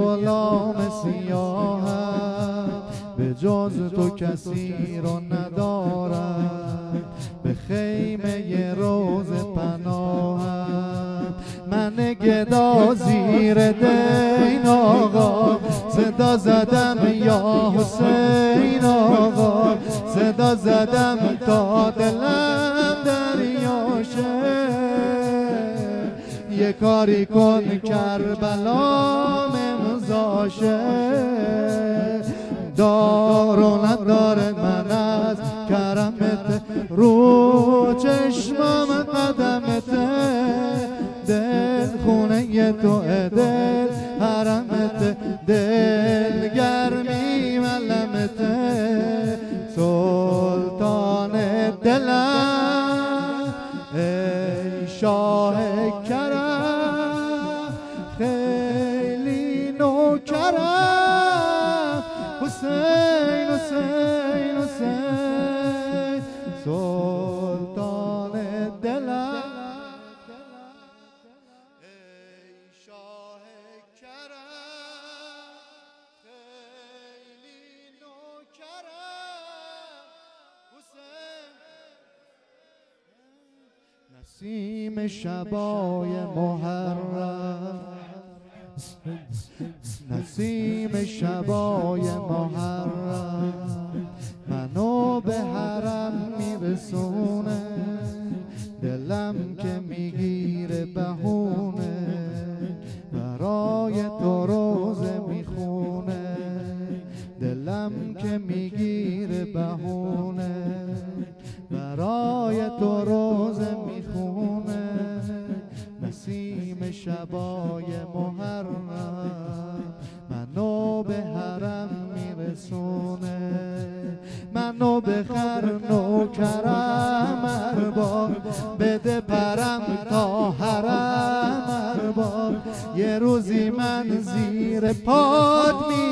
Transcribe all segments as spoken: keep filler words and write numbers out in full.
غلام سیاهم، به جز تو کسی رو ندارم، به خیمه روز پناهم. من گدا زیر دین آقا، صدا زدم یا حسین آقا، صدا زدم تا دلم دریا شه. یه کاری کن کربلام امضاشه، دار و نداره من از کرمت، رو چشمم قدمت، دل خونه تو دل حرمت، دل گرمی ملمت، سلطان دلم ای شاه کرم، خیلی نوکرم، حسین حسین حسین، سلطان دلم ای شاه کرم، خیلی نوکرم، حسین. نسیم شبای محرم، نسیم شبای محرم، منو به حرم میرسونه، دلم که میگیره بهونه، برای تو روزه میخونه، دلم که میگیره بهونه، برای تو روزه میخونه. نسیم شبای محرم منو به حرم میرسونه، منو به خر نوکرم ارباب، بده پرم تا حرم ارباب، یه روزی من زیر پات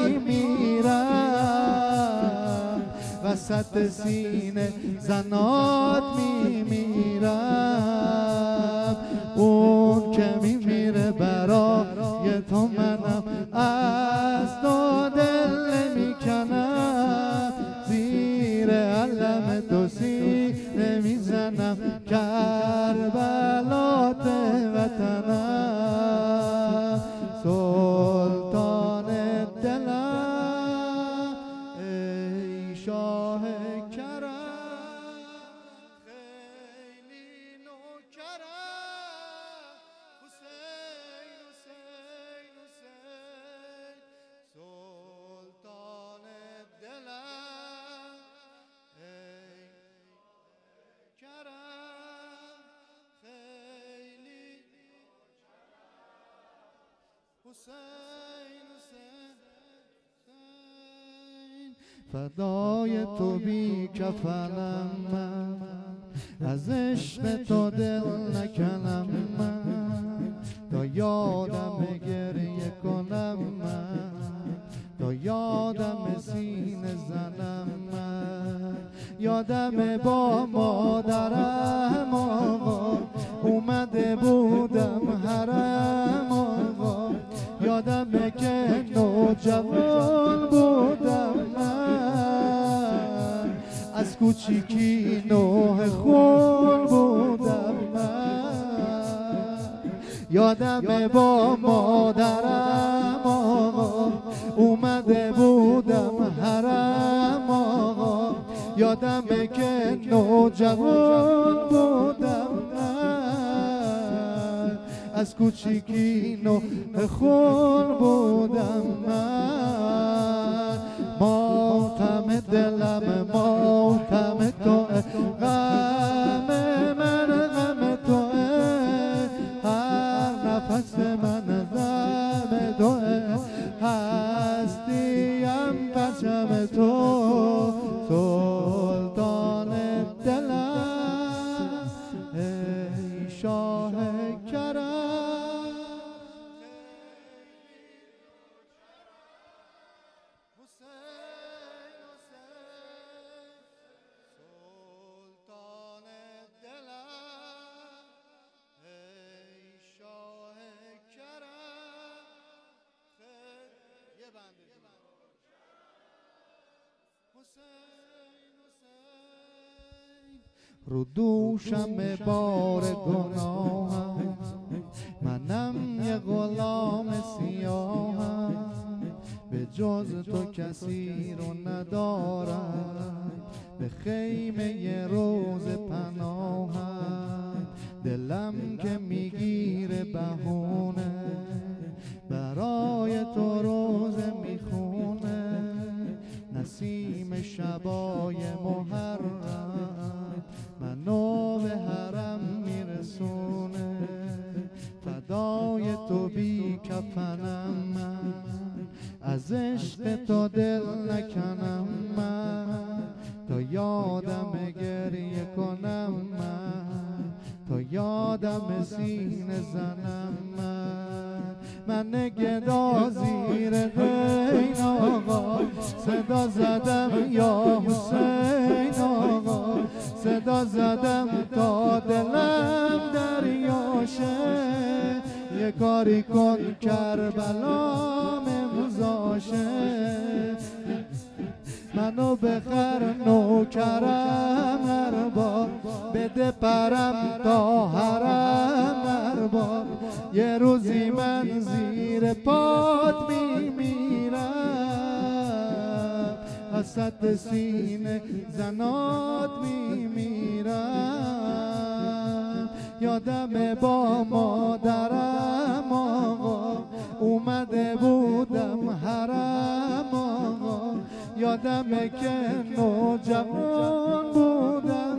میمیرم، وسط سینه زنات میمیرم، اون که میمیره برای تو منم از تو دل نمیکنم، زیر علم تو سینه میزنم، کربلات وطنم، سلطان دلم ای شاه کرم، خیلی نوکرم، حسین حسین حسین، سلطان دلم ای کرم، خیلی حسین حسین حسین. فدای تو بی کفنم من، از عشق تو دل نکنم من، تا یادم گریه کنم من، تا یادم سینه زنم من، یادم با مادرم آقا، اومده بودم حرم آقا، یادم که نوجوان بودم من، از کوچیکی نوح خون بودم من، یادم با مادرم آقا، اومده بودم حرم آقا، یادم که نوجوان بودم من، از کوچیکی نوح خون بودم من، ماتم دلم ماتم توه، غم من غم توه، هر نفس من غم توه، هستیم پرچم تو، سلطان دلم ای شاه کرم، حسین حسین، سلطان دلم ای شاه کرم، رو دوشم بار گناهم، منم یه غلام سیاهم، به جز تو کسی رو ندارم، به خیمه ی روز پناهم. دلم که میگیره بهونه، برای تو روزه میخونه، نسیم شبای محرم منو به حرم میرسونه. فدای تو بی کفنم من، از عشق تو دل نکنم من، تا یادم گریه کنم من، تا یادم سینه زنم من. من گدا زیر دین آقا، صدا زدم یا حسین آقا، صدا زدم تا دلم دریاشه. یه کاری کن کربلام امضاشه، منو بخر نوکرم ارباب، بده پرم تا حرم ارباب. یه روزی من زیر پات میمیرم، وسط سینه زنات میمیرم. یادم با مادرم آقا، اومده بودم حرم آقا. یادم که نوجوان بودم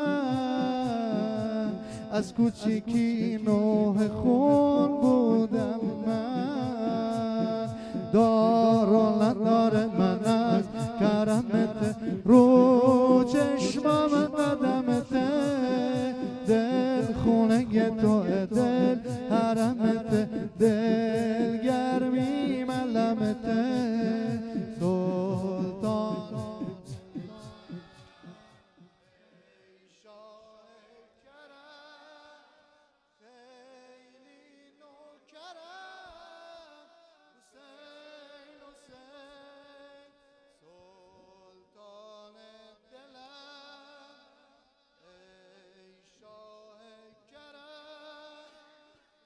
من، از کوچیکی نوح خون بودم من. دار و ندار من از کرمت، رو چشمام قدمت، دل خونه تو دل حرمت، دل